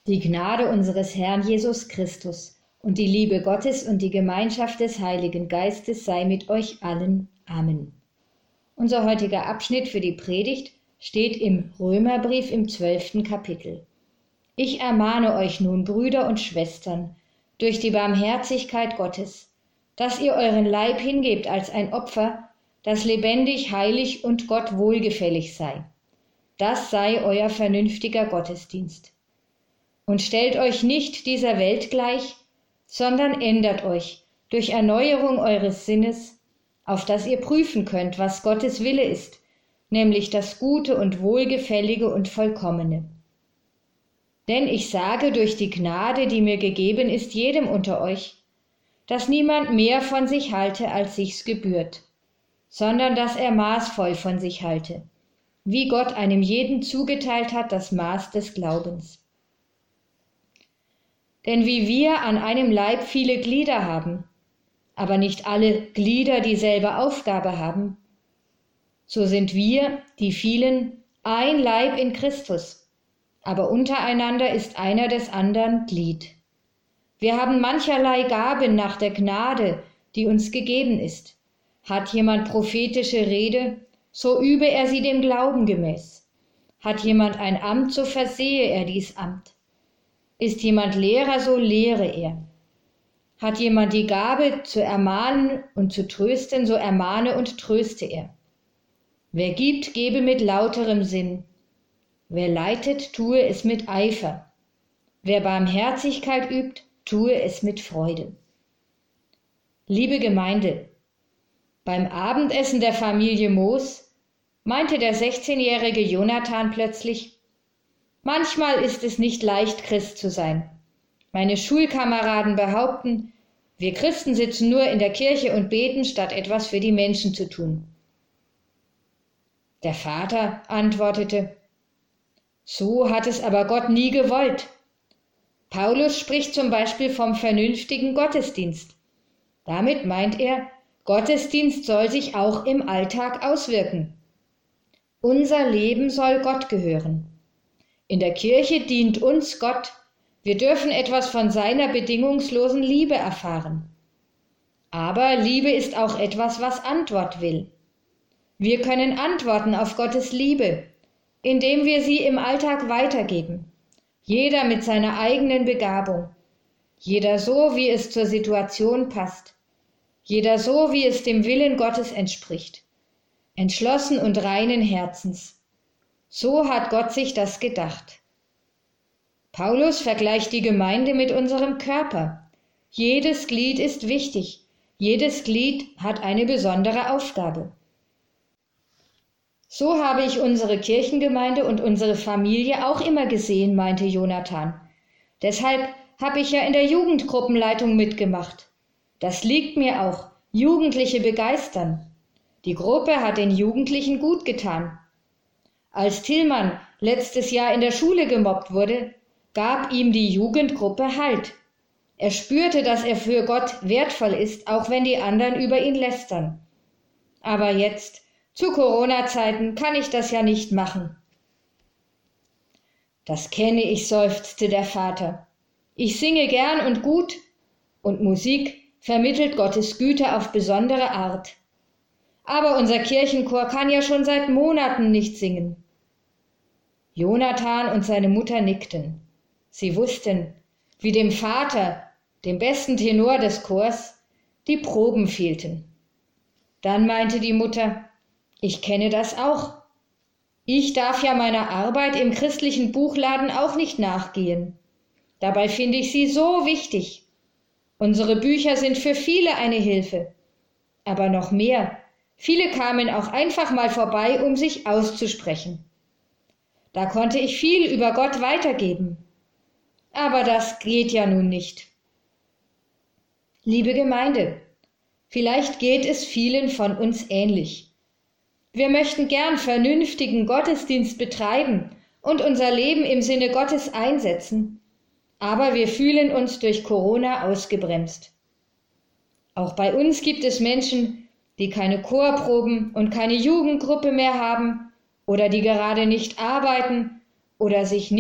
Die Gnade unseres Herrn Jesus Christus und die Liebe Gottes und die Gemeinschaft des Heiligen Geistes sei mit euch allen. Amen. Unser heutiger Abschnitt für die Predigt steht im Römerbrief im 12. Kapitel. Ich ermahne euch nun, Brüder und Schwestern, durch die Barmherzigkeit Gottes, dass ihr euren Leib hingebt als ein Opfer, das lebendig, heilig und Gott wohlgefällig sei. Das sei euer vernünftiger Gottesdienst. Und stellt euch nicht dieser Welt gleich, sondern ändert euch durch Erneuerung eures Sinnes, auf dass ihr prüfen könnt, was Gottes Wille ist, nämlich das Gute und Wohlgefällige und Vollkommene. Denn ich sage durch die Gnade, die mir gegeben ist, jedem unter euch, dass niemand mehr von sich halte, als sich's gebührt, sondern dass er maßvoll von sich halte, wie Gott einem jeden zugeteilt hat das Maß des Glaubens. Denn wie wir an einem Leib viele Glieder haben, aber nicht alle Glieder dieselbe Aufgabe haben, so sind wir, die vielen, ein Leib in Christus, aber untereinander ist einer des anderen Glied. Wir haben mancherlei Gaben nach der Gnade, die uns gegeben ist. Hat jemand prophetische Rede, so übe er sie dem Glauben gemäß. Hat jemand ein Amt, so versehe er dies Amt. Ist jemand Lehrer, so lehre er. Hat jemand die Gabe zu ermahnen und zu trösten, so ermahne und tröste er. Wer gibt, gebe mit lauterem Sinn. Wer leitet, tue es mit Eifer. Wer Barmherzigkeit übt, tue es mit Freude. Liebe Gemeinde, beim Abendessen der Familie Moos meinte der 16-jährige Jonathan plötzlich: Manchmal ist es nicht leicht, Christ zu sein. Meine Schulkameraden behaupten, wir Christen sitzen nur in der Kirche und beten, statt etwas für die Menschen zu tun. Der Vater antwortete: So hat es aber Gott nie gewollt. Paulus spricht zum Beispiel vom vernünftigen Gottesdienst. Damit meint er, Gottesdienst soll sich auch im Alltag auswirken. Unser Leben soll Gott gehören. In der Kirche dient uns Gott. Wir dürfen etwas von seiner bedingungslosen Liebe erfahren. Aber Liebe ist auch etwas, was Antwort will. Wir können antworten auf Gottes Liebe, indem wir sie im Alltag weitergeben. Jeder mit seiner eigenen Begabung. Jeder so, wie es zur Situation passt. Jeder so, wie es dem Willen Gottes entspricht. Entschlossen und reinen Herzens. So hat Gott sich das gedacht. Paulus vergleicht die Gemeinde mit unserem Körper. Jedes Glied ist wichtig. Jedes Glied hat eine besondere Aufgabe. So habe ich unsere Kirchengemeinde und unsere Familie auch immer gesehen, meinte Jonathan. Deshalb habe ich ja in der Jugendgruppenleitung mitgemacht. Das liegt mir auch, Jugendliche begeistern. Die Gruppe hat den Jugendlichen gut getan. Als Tillmann letztes Jahr in der Schule gemobbt wurde, gab ihm die Jugendgruppe Halt. Er spürte, dass er für Gott wertvoll ist, auch wenn die anderen über ihn lästern. Aber jetzt, zu Corona-Zeiten, kann ich das ja nicht machen. Das kenne ich, seufzte der Vater. Ich singe gern und gut, und Musik vermittelt Gottes Güte auf besondere Art. Aber unser Kirchenchor kann ja schon seit Monaten nicht singen. Jonathan und seine Mutter nickten. Sie wussten, wie dem Vater, dem besten Tenor des Chors, die Proben fehlten. Dann meinte die Mutter: Ich kenne das auch. Ich darf ja meiner Arbeit im christlichen Buchladen auch nicht nachgehen. Dabei finde ich sie so wichtig. Unsere Bücher sind für viele eine Hilfe. Aber noch mehr, viele kamen auch einfach mal vorbei, um sich auszusprechen. Da konnte ich viel über Gott weitergeben. Aber das geht ja nun nicht. Liebe Gemeinde, vielleicht geht es vielen von uns ähnlich. Wir möchten gern vernünftigen Gottesdienst betreiben und unser Leben im Sinne Gottes einsetzen, aber wir fühlen uns durch Corona ausgebremst. Auch bei uns gibt es Menschen, die keine Chorproben und keine Jugendgruppe mehr haben oder die gerade nicht arbeiten oder sich nicht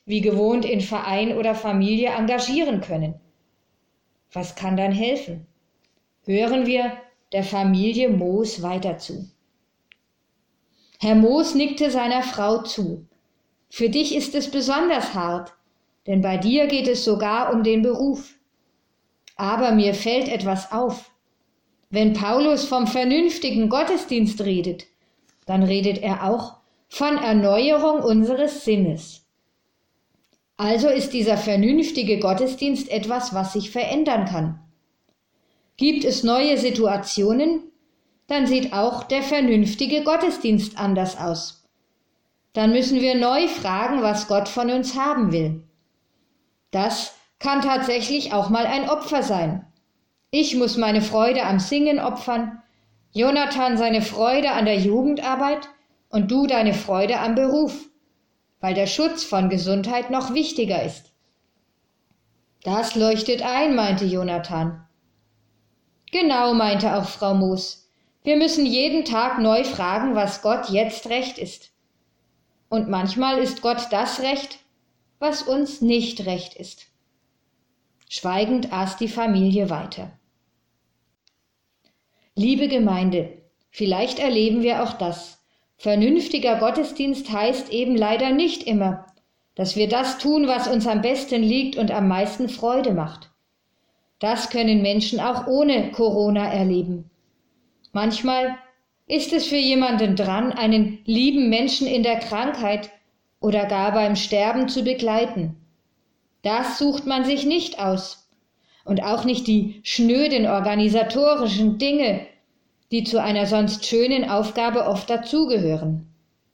wie gewohnt in Verein oder Familie engagieren können. Was kann dann helfen? Hören wir der Familie Moos weiter zu. Herr Moos nickte seiner Frau zu. Für dich ist es besonders hart, denn bei dir geht es sogar um den Beruf. Aber mir fällt etwas auf. Wenn Paulus vom vernünftigen Gottesdienst redet, dann redet er auch von Erneuerung unseres Sinnes. Also ist dieser vernünftige Gottesdienst etwas, was sich verändern kann. Gibt es neue Situationen, dann sieht auch der vernünftige Gottesdienst anders aus. Dann müssen wir neu fragen, was Gott von uns haben will. Das kann tatsächlich auch mal ein Opfer sein. Ich muss meine Freude am Singen opfern, Jonathan seine Freude an der Jugendarbeit und du deine Freude am Beruf, weil der Schutz von Gesundheit noch wichtiger ist. Das leuchtet ein, meinte Jonathan. Genau, meinte auch Frau Moos. Wir müssen jeden Tag neu fragen, was Gott jetzt recht ist. Und manchmal ist Gott das recht, was uns nicht recht ist. Schweigend aß die Familie weiter. Liebe Gemeinde, vielleicht erleben wir auch das. Vernünftiger Gottesdienst heißt eben leider nicht immer, dass wir das tun, was uns am besten liegt und am meisten Freude macht. Das können Menschen auch ohne Corona erleben. Manchmal ist es für jemanden dran, einen lieben Menschen in der Krankheit oder gar beim Sterben zu begleiten. Das sucht man sich nicht aus und auch nicht die schnöden organisatorischen Dinge, die zu einer sonst schönen Aufgabe oft dazugehören.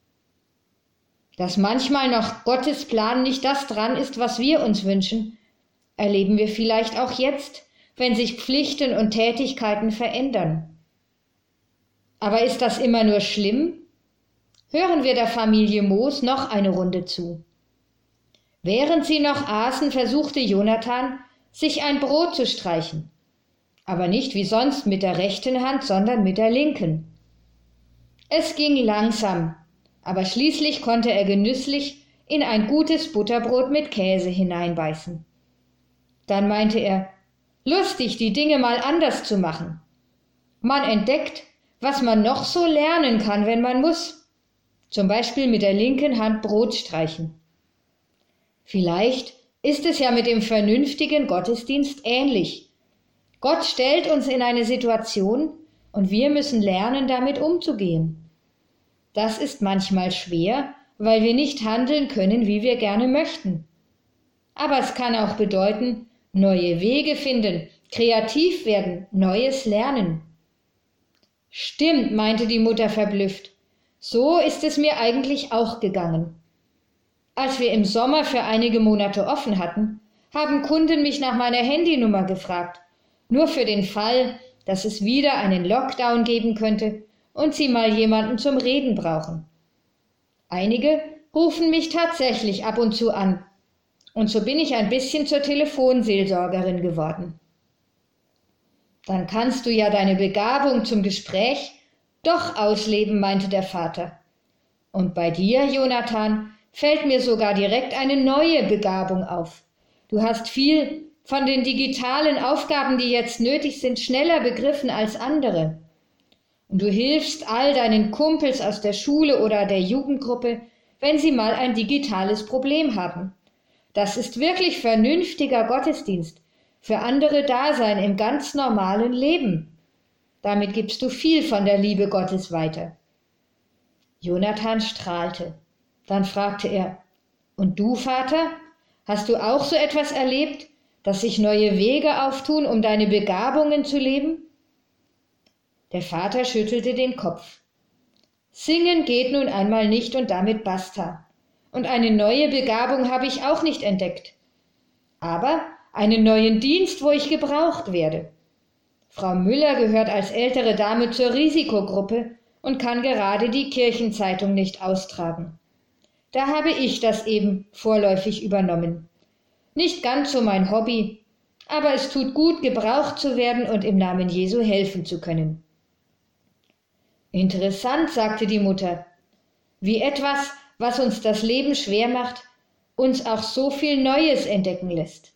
Dass manchmal noch Gottes Plan nicht das dran ist, was wir uns wünschen, erleben wir vielleicht auch jetzt, wenn sich Pflichten und Tätigkeiten verändern. Aber ist das immer nur schlimm? Hören wir der Familie Moos noch eine Runde zu. Während sie noch aßen, versuchte Jonathan, sich ein Brot zu streichen. Aber nicht wie sonst mit der rechten Hand, sondern mit der linken. Es ging langsam, aber schließlich konnte er genüsslich in ein gutes Butterbrot mit Käse hineinbeißen. Dann meinte er, lustig, die Dinge mal anders zu machen. Man entdeckt, was man noch so lernen kann, wenn man muss. Zum Beispiel mit der linken Hand Brot streichen. Vielleicht ist es ja mit dem vernünftigen Gottesdienst ähnlich. Gott stellt uns in eine Situation und wir müssen lernen, damit umzugehen. Das ist manchmal schwer, weil wir nicht handeln können, wie wir gerne möchten. Aber es kann auch bedeuten, neue Wege finden, kreativ werden, Neues lernen. Stimmt, meinte die Mutter verblüfft. So ist es mir eigentlich auch gegangen. Als wir im Sommer für einige Monate offen hatten, haben Kunden mich nach meiner Handynummer gefragt, nur für den Fall, dass es wieder einen Lockdown geben könnte und sie mal jemanden zum Reden brauchen. Einige rufen mich tatsächlich ab und zu an, und so bin ich ein bisschen zur Telefonseelsorgerin geworden. Dann kannst du ja deine Begabung zum Gespräch doch ausleben, meinte der Vater. Und bei dir, Jonathan, fällt mir sogar direkt eine neue Begabung auf. Du hast viel von den digitalen Aufgaben, die jetzt nötig sind, schneller begriffen als andere. Und du hilfst all deinen Kumpels aus der Schule oder der Jugendgruppe, wenn sie mal ein digitales Problem haben. Das ist wirklich vernünftiger Gottesdienst, für andere Dasein im ganz normalen Leben. Damit gibst du viel von der Liebe Gottes weiter. Jonathan strahlte. Dann fragte er, und du, Vater, hast du auch so etwas erlebt, dass sich neue Wege auftun, um deine Begabungen zu leben? Der Vater schüttelte den Kopf. Singen geht nun einmal nicht und damit basta. Und eine neue Begabung habe ich auch nicht entdeckt. Aber einen neuen Dienst, wo ich gebraucht werde. Frau Müller gehört als ältere Dame zur Risikogruppe und kann gerade die Kirchenzeitung nicht austragen. Da habe ich das eben vorläufig übernommen. Nicht ganz so mein Hobby, aber es tut gut, gebraucht zu werden und im Namen Jesu helfen zu können. Interessant, sagte die Mutter, wie etwas, was uns das Leben schwer macht, uns auch so viel Neues entdecken lässt.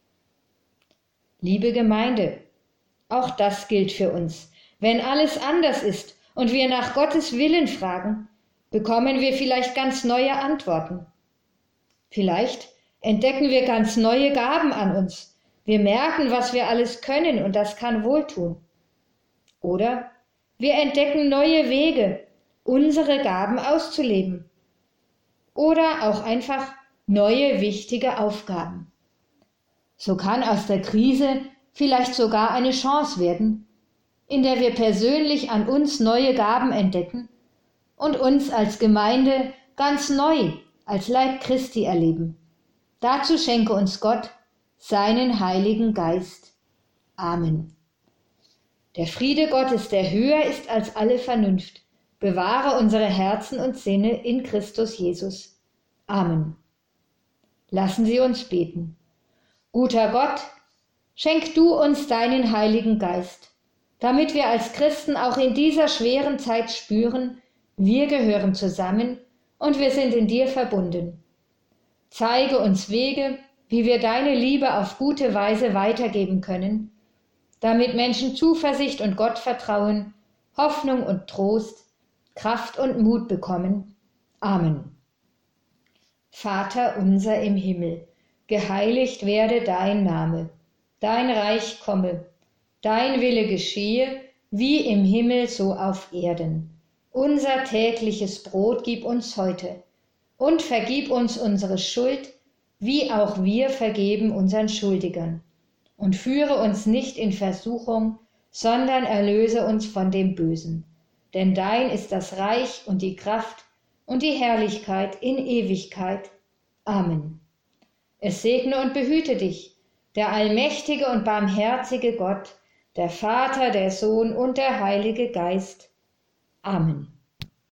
Liebe Gemeinde, auch das gilt für uns. Wenn alles anders ist und wir nach Gottes Willen fragen, bekommen wir vielleicht ganz neue Antworten. Vielleicht entdecken wir ganz neue Gaben an uns. Wir merken, was wir alles können, und das kann wohltun. Oder wir entdecken neue Wege, unsere Gaben auszuleben. Oder auch einfach neue wichtige Aufgaben. So kann aus der Krise vielleicht sogar eine Chance werden, in der wir persönlich an uns neue Gaben entdecken und uns als Gemeinde ganz neu als Leib Christi erleben. Dazu schenke uns Gott seinen Heiligen Geist. Amen. Der Friede Gottes, der höher ist als alle Vernunft, bewahre unsere Herzen und Sinne in Christus Jesus. Amen. Lassen Sie uns beten. Guter Gott, schenk du uns deinen Heiligen Geist, damit wir als Christen auch in dieser schweren Zeit spüren, wir gehören zusammen und wir sind in dir verbunden. Zeige uns Wege, wie wir deine Liebe auf gute Weise weitergeben können, damit Menschen Zuversicht und Gottvertrauen, Hoffnung und Trost, Kraft und Mut bekommen. Amen. Vater unser im Himmel, geheiligt werde dein Name, dein Reich komme, dein Wille geschehe, wie im Himmel so auf Erden. Unser tägliches Brot gib uns heute und vergib uns unsere Schuld, wie auch wir vergeben unseren Schuldigern. Und führe uns nicht in Versuchung, sondern erlöse uns von dem Bösen. Denn dein ist das Reich und die Kraft und die Herrlichkeit in Ewigkeit. Amen. Es segne und behüte dich, der allmächtige und barmherzige Gott, der Vater, der Sohn und der Heilige Geist. Amen.